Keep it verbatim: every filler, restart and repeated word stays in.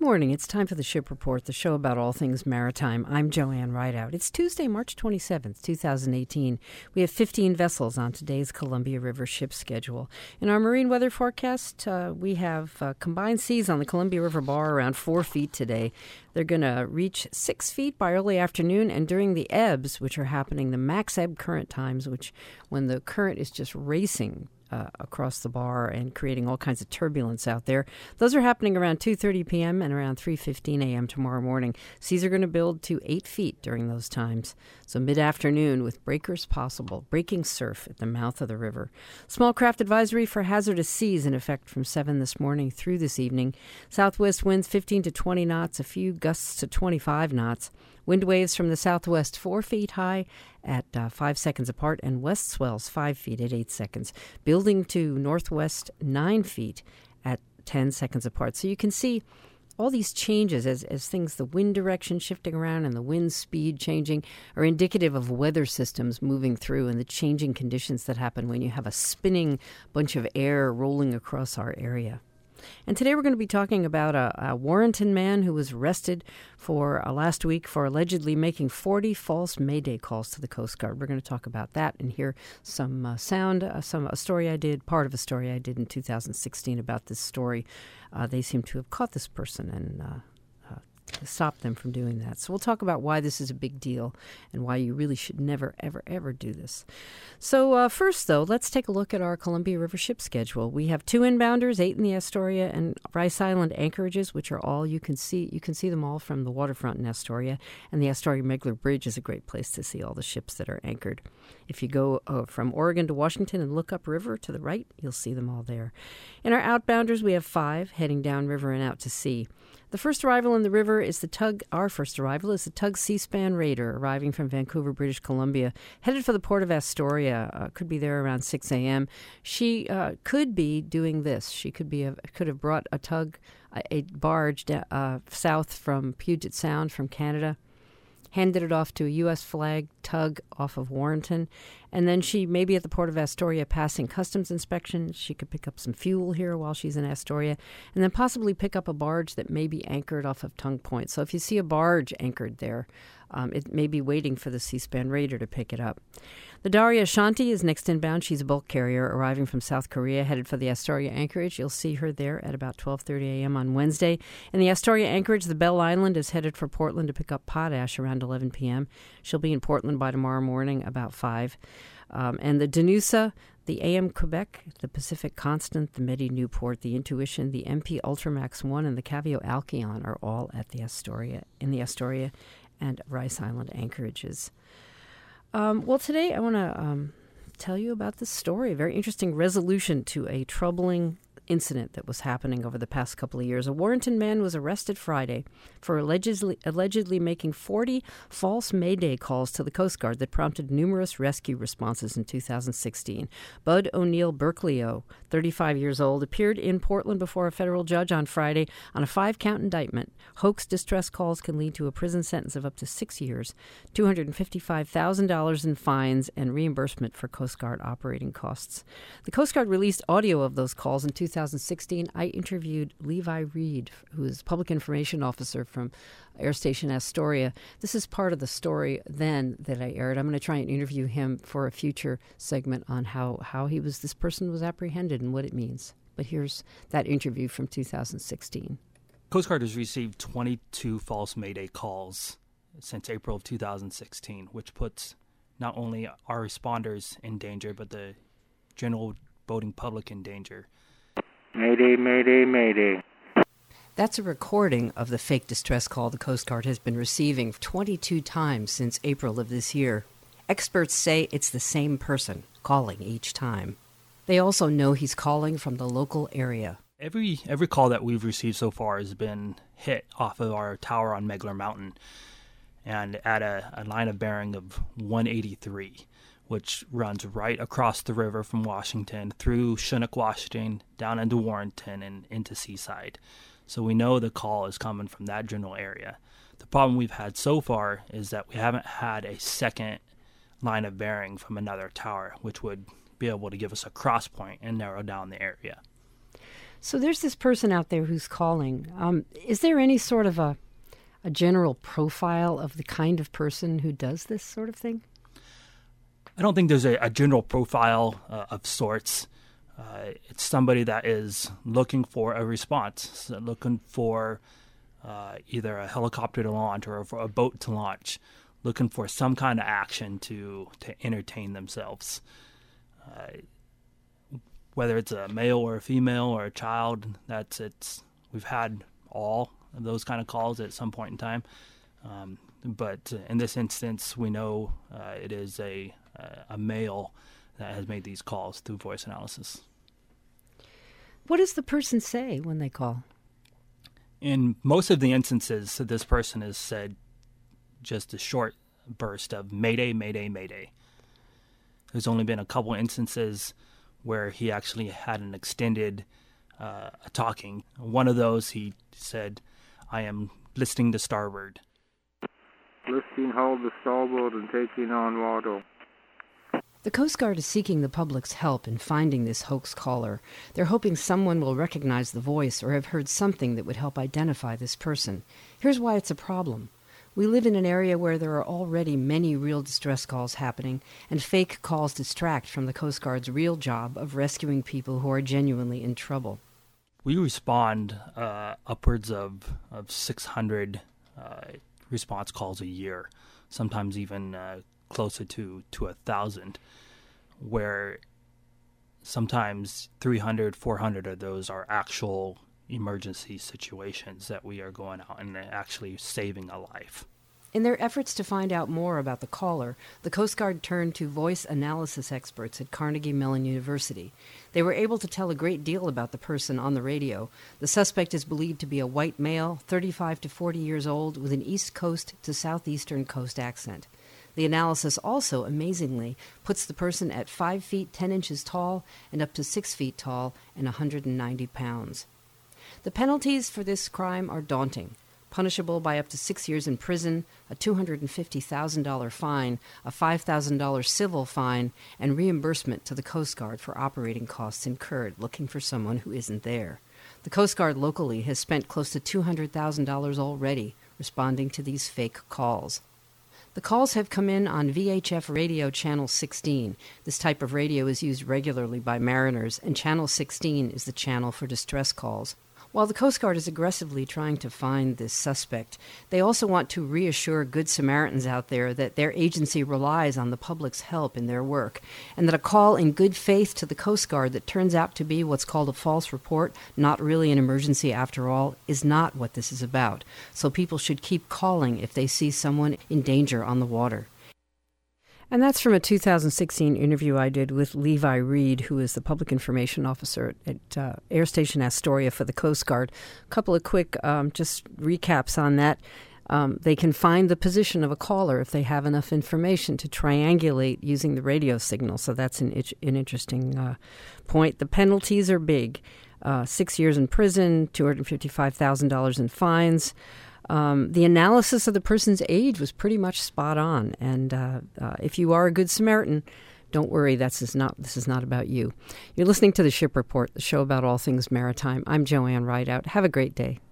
morning. It's time for the Ship Report, the show about all things maritime. I'm Joanne Rideout. It's Tuesday, March twenty-seventh, twenty eighteen. We have fifteen vessels on today's Columbia River ship schedule. In our marine weather forecast, uh, we have uh, combined seas on the Columbia River bar around four feet today. They're going to reach six feet by early afternoon, and during the ebbs, which are happening, the max ebb current times, which when the current is just racing Uh, across the bar and creating all kinds of turbulence out there. Those are happening around two thirty p.m. and around three fifteen a.m. tomorrow morning. Seas are going to build to eight feet during those times. So mid-afternoon with breakers possible, breaking surf at the mouth of the river. Small craft advisory for hazardous seas in effect from seven this morning through this evening. Southwest winds fifteen to twenty knots, a few gusts to twenty-five knots. Wind waves from the southwest four feet high at uh, five seconds apart, and west swells five feet at eight seconds. Building to northwest nine feet at ten seconds apart. So you can see all these changes as, as things, the wind direction shifting around and the wind speed changing, are indicative of weather systems moving through and the changing conditions that happen when you have a spinning bunch of air rolling across our area. And today we're going to be talking about a, a Warrenton man who was arrested for uh, last week for allegedly making forty false Mayday calls to the Coast Guard. We're going to talk about that and hear some uh, sound, uh, some a story I did, part of a story I did in two thousand sixteen about this story. Uh, they seem to have caught this person and uh, stop them from doing that. So we'll talk about why this is a big deal and why you really should never, ever, ever do this. So uh, first, though, let's take a look at our Columbia River ship schedule. We have two inbounders, eight in the Astoria and Rice Island anchorages, which are all you can see. You can see them all from the waterfront in Astoria, and the Astoria-Megler Bridge is a great place to see all the ships that are anchored. If you go uh, from Oregon to Washington and look upriver to the right, you'll see them all there. In our outbounders, we have five heading downriver and out to sea. The first arrival in the river is the tug, our first arrival is the tug Seaspan Raider, arriving from Vancouver, British Columbia, headed for the port of Astoria, uh, could be there around six a.m. She uh, could be doing this. She could be a, could have brought a tug, a, a barge uh, south from Puget Sound from Canada, handed it off to a U S flag tug off of Warrenton, and then she may be at the port of Astoria passing customs inspection. She could pick up some fuel here while she's in Astoria, and then possibly pick up a barge that may be anchored off of Tongue Point. So if you see a barge anchored there, um, it may be waiting for the Seaspan Raider to pick it up. The Daria Shanti is next inbound. She's a bulk carrier arriving from South Korea, headed for the Astoria anchorage. You'll see her there at about twelve thirty a.m. on Wednesday. In the Astoria anchorage, the Bell Island is headed for Portland to pick up potash around eleven p.m. She'll be in Portland by tomorrow morning about five. Um, and the Danusa, the A M Quebec, the Pacific Constant, the Medi Newport, the Intuition, the M P Ultramax one, and the Cavio Alcyon are all at the Astoria, in the Astoria and Rice Island anchorages. Um, well, today I want to um, tell you about this story, a very interesting resolution to a troubling incident that was happening over the past couple of years. A Warrenton man was arrested Friday for allegedly allegedly making forty false Mayday calls to the Coast Guard that prompted numerous rescue responses in two thousand sixteen. Bud O'Neill Berkeley-O, thirty-five years old, appeared in Portland before a federal judge on Friday on a five-count indictment. Hoax distress calls can lead to a prison sentence of up to six years, two hundred fifty-five thousand dollars in fines, and reimbursement for Coast Guard operating costs. The Coast Guard released audio of those calls in two thousand sixteen. I interviewed Levi Reed, who is Public Information Officer from Air Station Astoria. This is part of the story then that I aired. I'm going to try and interview him for a future segment on how, how he was, this person was apprehended and what it means. But here's that interview from two thousand sixteen. Coast Guard has received twenty-two false Mayday calls since April of two thousand sixteen, which puts not only our responders in danger, but the general boating public in danger. Mayday, mayday, mayday. That's a recording of the fake distress call the Coast Guard has been receiving twenty-two times since April of this year. Experts say it's the same person calling each time. They also know he's calling from the local area. Every every call that we've received so far has been hit off of our tower on Megler Mountain and at a, a line of bearing of one eighty-three, which runs right across the river from Washington, through Chinook, Washington, down into Warrenton and into Seaside. So we know the call is coming from that general area. The problem we've had so far is that we haven't had a second line of bearing from another tower, which would be able to give us a cross point and narrow down the area. So there's this person out there who's calling. Um, is there any sort of a, a general profile of the kind of person who does this sort of thing? I don't think there's a, a general profile uh, of sorts. Uh, it's somebody that is looking for a response, so looking for uh, either a helicopter to launch or a, a boat to launch, looking for some kind of action to, to entertain themselves. Uh, whether it's a male or a female or a child, that's it's. We've had all of those kind of calls at some point in time, um, but in this instance, we know uh, it is a a male that has made these calls through voice analysis. What does the person say when they call? In most of the instances, this person has said just a short burst of "Mayday, Mayday, Mayday." There's only been a couple instances where he actually had an extended uh, talking. One of those, he said, "I am listing to starboard." Listing hold to starboard and taking on water. The Coast Guard is seeking the public's help in finding this hoax caller. They're hoping someone will recognize the voice or have heard something that would help identify this person. Here's why it's a problem. We live in an area where there are already many real distress calls happening, and fake calls distract from the Coast Guard's real job of rescuing people who are genuinely in trouble. We respond uh, upwards of, of six hundred uh, response calls a year, sometimes even uh, closer to, to one thousand, where sometimes three hundred, four hundred of those are actual emergency situations that we are going out and actually saving a life. In their efforts to find out more about the caller, the Coast Guard turned to voice analysis experts at Carnegie Mellon University. They were able to tell a great deal about the person on the radio. The suspect is believed to be a white male, thirty-five to forty years old, with an East Coast to Southeastern Coast accent. The analysis also, amazingly, puts the person at five feet ten inches tall and up to six feet tall and one hundred ninety pounds. The penalties for this crime are daunting, punishable by up to six years in prison, a two hundred fifty thousand dollars fine, a five thousand dollars civil fine, and reimbursement to the Coast Guard for operating costs incurred looking for someone who isn't there. The Coast Guard locally has spent close to two hundred thousand dollars already responding to these fake calls. The calls have come in on V H F radio channel sixteen. This type of radio is used regularly by mariners, and channel sixteen is the channel for distress calls. While the Coast Guard is aggressively trying to find this suspect, they also want to reassure Good Samaritans out there that their agency relies on the public's help in their work, and that a call in good faith to the Coast Guard that turns out to be what's called a false report, not really an emergency after all, is not what this is about. So people should keep calling if they see someone in danger on the water. And that's from a two thousand sixteen interview I did with Levi Reed, who is the public information officer at uh, Air Station Astoria for the Coast Guard. A couple of quick um, just recaps on that. Um, they can find the position of a caller if they have enough information to triangulate using the radio signal. So that's an, an interesting uh, point. The penalties are big. Uh, six years in prison, two hundred fifty-five thousand dollars in fines. Um, the analysis of the person's age was pretty much spot on. And uh, uh, if you are a Good Samaritan, don't worry, that's is not, this is not about you. You're listening to The Ship Report, the show about all things maritime. I'm Joanne Rideout. Have a great day.